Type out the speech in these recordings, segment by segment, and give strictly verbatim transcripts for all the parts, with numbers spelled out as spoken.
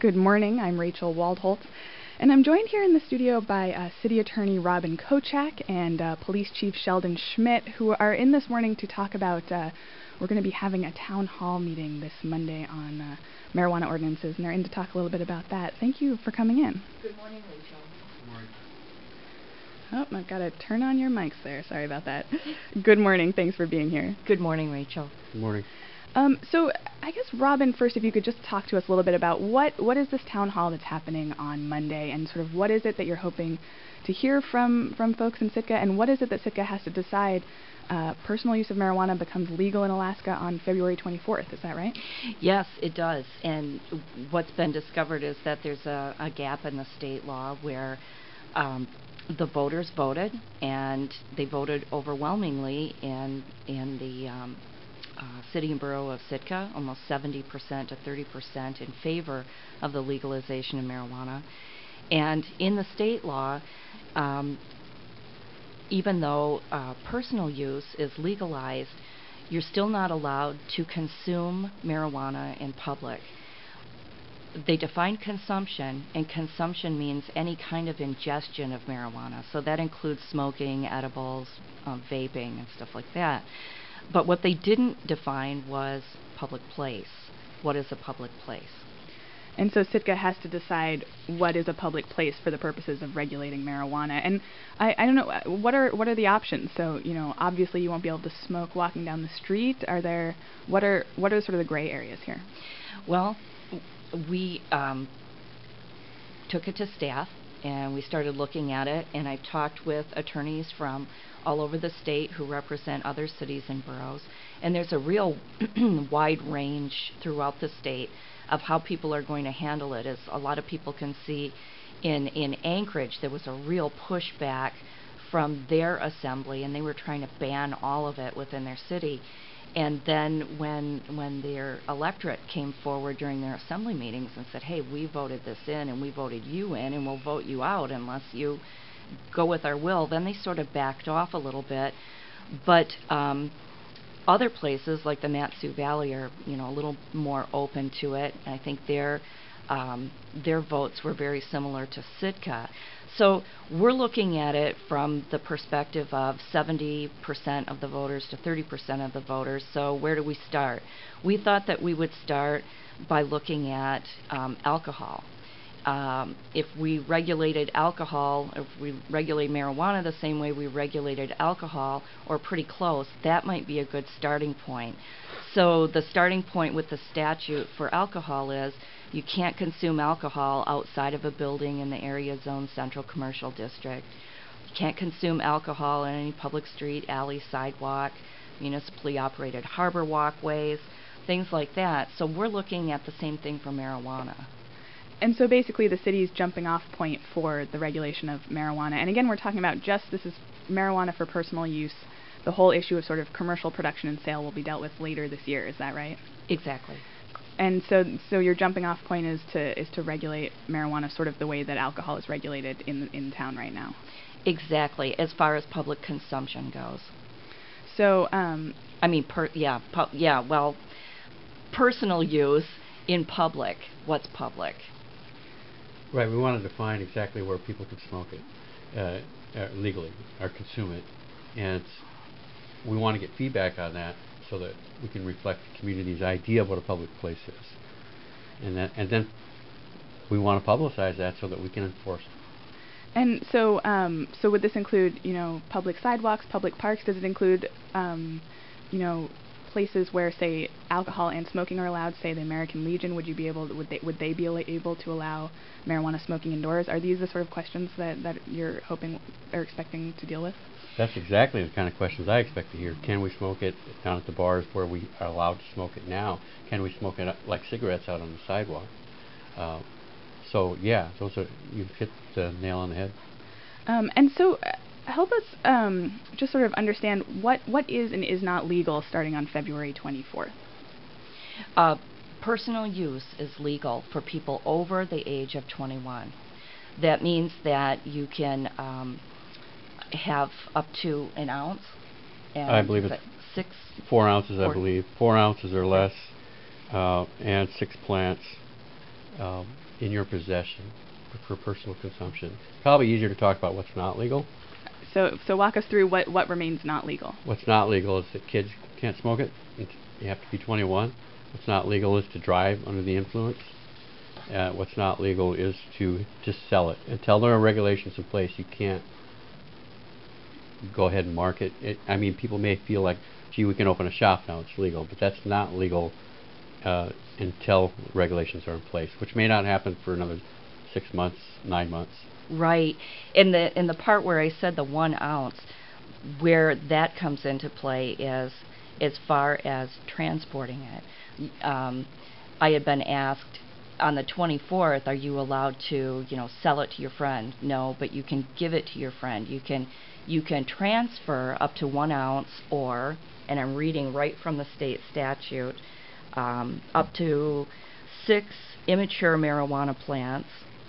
Good morning. I'm Rachel Waldholt, and I'm joined here in the studio by uh, City Attorney Robin Kochak and uh, Police Chief Sheldon Schmidt, who are in this morning to talk about, uh, we're going to be having a town hall meeting this Monday on uh, marijuana ordinances, and they're in to talk a little bit about that. Thank you for coming in. Good morning, Rachel. Good morning. Oh, I've got to turn on your mics there. Sorry about that. Good morning. Thanks for being here. Good morning, Rachel. Good morning. Um, so I guess, Robin, first, if you could just talk to us a little bit about what, what is this town hall that's happening on Monday, and sort of what is it that you're hoping to hear from, from folks in Sitka, and what is it that Sitka has to decide? Uh, personal use of marijuana becomes legal in Alaska on February twenty-fourth, is that right? Yes, it does. And what's been discovered is that there's a, a gap in the state law where um, the voters voted, and they voted overwhelmingly in, in the um, Uh, city and borough of Sitka, almost seventy percent to thirty percent in favor of the legalization of marijuana. And in the state law, um, even though uh, personal use is legalized, you're still not allowed to consume marijuana in public. They define consumption, and consumption means any kind of ingestion of marijuana. So that includes smoking, edibles, uh, vaping, and stuff like that. But what they didn't define was public place. What is a public place? And so Sitka has to decide what is a public place for the purposes of regulating marijuana. And I, I don't know, what are what are the options? So, you know, obviously you won't be able to smoke walking down the street. Are there, what are what are sort of the gray areas here? Well, we um, took it to staff, and we started looking at it, and I've talked with attorneys from all over the state who represent other cities and boroughs, and there's a real wide range throughout the state of how people are going to handle it. As a lot of people can see, in, in Anchorage there was a real pushback from their assembly, and they were trying to ban all of it within their city. And then when when their electorate came forward during their assembly meetings and said, hey, we voted this in and we voted you in, and we'll vote you out unless you go with our will, then they sort of backed off a little bit. But um, other places like the Mat-Su Valley are, you know, a little more open to it. And I think their um, their votes were very similar to Sitka. So we're looking at it from the perspective of seventy percent of the voters to thirty percent of the voters. So where do we start? We thought that we would start by looking at um, alcohol. Um, if we regulated alcohol, if we regulate marijuana the same way we regulated alcohol, or pretty close, that might be a good starting point. So the starting point with the statute for alcohol is you can't consume alcohol outside of a building in the area zone central commercial district. You can't consume alcohol in any public street, alley, sidewalk, municipally operated harbor walkways, things like that. So we're looking at the same thing for marijuana. And so basically the city's jumping off point for the regulation of marijuana. And again, we're talking about just this is marijuana for personal use. The whole issue of sort of commercial production and sale will be dealt with later this year. Is that right? Exactly. And so so your jumping off point is to is to regulate marijuana sort of the way that alcohol is regulated in in town right now. Exactly, as far as public consumption goes. So um, I mean, per, yeah, pu- yeah. Well, personal use in public. What's public? Right, we want to define exactly where people can smoke it uh, uh, legally or consume it, and we want to get feedback on that so that we can reflect the community's idea of what a public place is, and that, and then we want to publicize that so that we can enforce it. And so, um, so would this include, you know, public sidewalks, public parks? Does it include, um, you know, places where, say, alcohol and smoking are allowed? Say the American Legion, would you be able, to, would they, would they be able to allow marijuana smoking indoors? Are these the sort of questions that that you're hoping or expecting to deal with? That's exactly the kind of questions I expect to hear. Can we smoke it down at the bars where we are allowed to smoke it now? Can we smoke it like cigarettes out on the sidewalk? Uh, so yeah, those are, you've hit the nail on the head. Um, and so uh, help us um, just sort of understand what, what is and is not legal starting on February twenty-fourth. Uh, personal use is legal for people over the age of twenty-one. That means that you can um, have up to an ounce. And I believe it's six. Four ounces, four I believe. Four ounces or less, uh, and six plants. Um, in your possession for, for personal consumption. Probably easier to talk about what's not legal. So, so walk us through what, what remains not legal. What's not legal is that kids can't smoke it. It's, you have to be twenty-one. What's not legal is to drive under the influence. Uh, what's not legal is to just sell it. Until there are regulations in place, you can't go ahead and market it. I mean, people may feel like, gee, we can open a shop now, it's legal, but that's not legal uh, until regulations are in place, which may not happen for another six months, nine months. Right. In the in the part where I said the one ounce, where that comes into play is as far as transporting it. Um, I had been asked on the twenty-fourth, are you allowed to, you know, sell it to your friend? No, but you can give it to your friend. You can you can transfer up to one ounce, or, and I'm reading right from the state statute, um, up to six immature marijuana plants.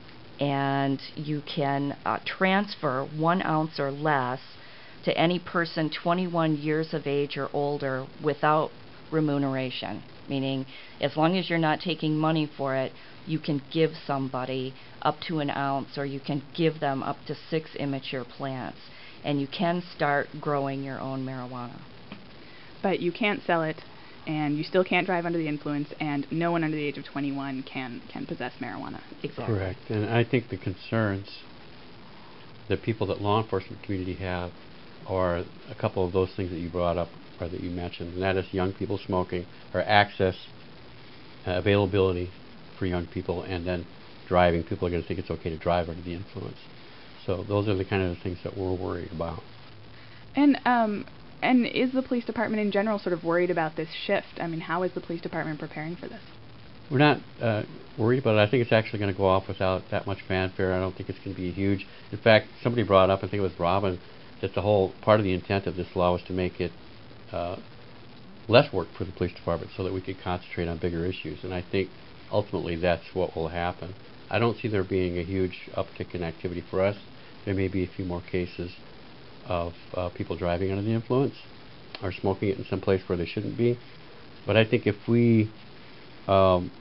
And you can uh, transfer one ounce or less to any person twenty-one years of age or older without remuneration, meaning as long as you're not taking money for it, you can give somebody up to an ounce, or you can give them up to six immature plants, and you can start growing your own marijuana. But you can't sell it, and you still can't drive under the influence, and no one under the age of twenty-one can, can possess marijuana. Exactly. Correct. And I think the concerns that people that law enforcement community have are a couple of those things that you brought up or that you mentioned, and that is young people smoking, or access, uh, availability for young people, and then driving. People are going to think it's okay to drive under the influence. So those are the kind of things that we're worried about. And um, and is the police department in general sort of worried about this shift? I mean, how is the police department preparing for this? We're not uh, worried about it. I think it's actually going to go off without that much fanfare. I don't think it's going to be huge. In fact, somebody brought up, I think it was Robin, that the whole part of the intent of this law was to make it uh, less work for the police department so that we could concentrate on bigger issues. And I think ultimately that's what will happen. I don't see there being a huge uptick in activity for us. There may be a few more cases of uh, people driving under the influence or smoking it in some place where they shouldn't be. But I think if we um,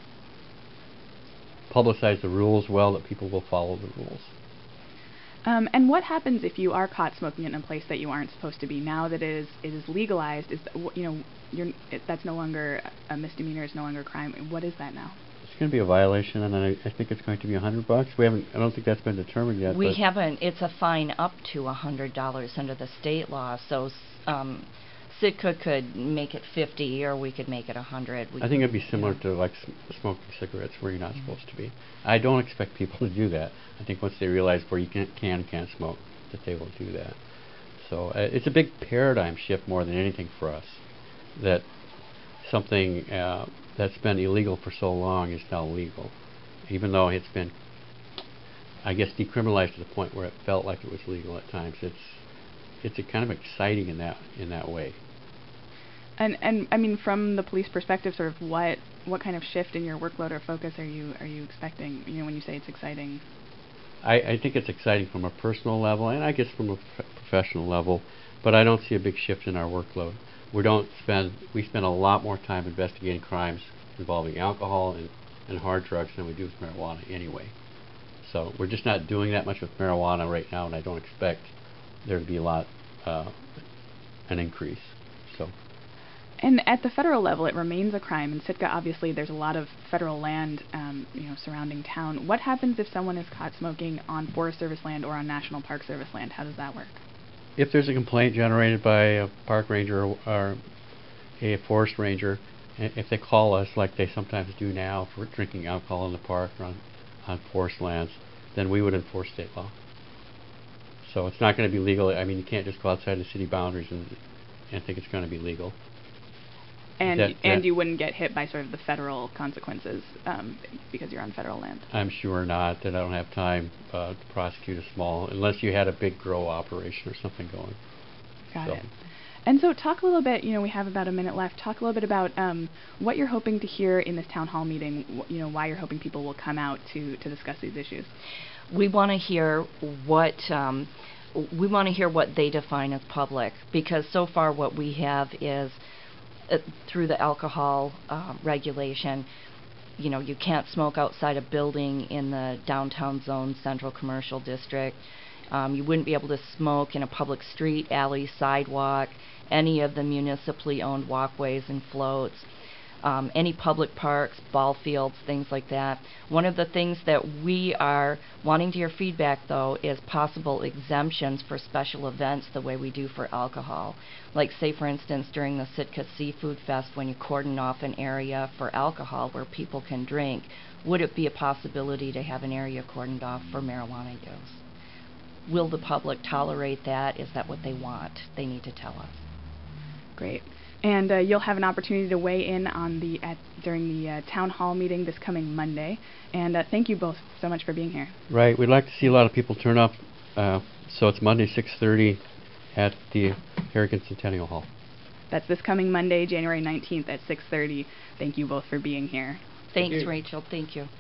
publicize the rules well, that people will follow the rules. Um, and what happens if you are caught smoking it in a place that you aren't supposed to be? Now that it is it is legalized, is th- you know you're, it, that's no longer a misdemeanor, it's no longer a crime. What is that now? It's going to be a violation, and then I, I think it's going to be a hundred bucks. We haven't. I don't think that's been determined yet. We haven't. It's a fine up to a hundred dollars under the state law. So um, Sitka could make it fifty, or we could make it a hundred. I think it'd be similar to like sm- smoking cigarettes, where you're not mm-hmm. supposed to be. I don't expect people to do that. I think once they realize where you can can can't smoke, that they will do that. So uh, it's a big paradigm shift more than anything for us. That something uh, that's been illegal for so long is now legal, even though it's been, I guess, decriminalized to the point where it felt like it was legal at times. It's it's a kind of exciting in that in that way. And and I mean, from the police perspective, sort of what what kind of shift in your workload or focus are you are you expecting? You know, when you say it's exciting. I, I think it's exciting from a personal level, and I guess from a f- professional level, but I don't see a big shift in our workload. We don't spend we spend a lot more time investigating crimes involving alcohol and, and hard drugs than we do with marijuana anyway. So we're just not doing that much with marijuana right now, and I don't expect there to be a lot uh, an increase. So. And at the federal level, it remains a crime. In Sitka, obviously, there's a lot of federal land, um, you know, surrounding town. What happens if someone is caught smoking on Forest Service land or on National Park Service land? How does that work? If there's a complaint generated by a park ranger or, or a forest ranger, if they call us like they sometimes do now for drinking alcohol in the park or on, on forest lands, then we would enforce state law. So it's not going to be legal. I mean, you can't just go outside the city boundaries and, and think it's going to be legal. And that, and that you wouldn't get hit by sort of the federal consequences um, because you're on federal land. I'm sure not. That I don't have time uh, to prosecute a small, unless you had a big grow operation or something going. Got so. it. And so talk a little bit, you know, we have about a minute left. Talk a little bit about um, what you're hoping to hear in this town hall meeting, wh- you know, why you're hoping people will come out to, to discuss these issues. We want to hear what um, we want to hear what they define as public, because so far what we have is Uh, through the alcohol uh, regulation, you know, you can't smoke outside a building in the downtown zone central commercial district. Um, you wouldn't be able to smoke in a public street, alley, sidewalk, any of the municipally owned walkways and floats, um, any public parks, ball fields, things like that. One of the things that we are wanting to hear feedback, though, is possible exemptions for special events the way we do for alcohol. Like, say, for instance, during the Sitka Seafood Fest, when you cordon off an area for alcohol where people can drink, would it be a possibility to have an area cordoned off for marijuana use? Will the public tolerate that? Is that what they want? They need to tell us. Great. And uh, you'll have an opportunity to weigh in on the at, during the uh, town hall meeting this coming Monday. And uh, thank you both so much for being here. Right. We'd like to see a lot of people turn up. Uh, so it's Monday, six thirty, at the Harrigan Centennial Hall. That's this coming Monday, January nineteenth at six thirty. Thank you both for being here. Thanks, Thank you. Rachel. Thank you.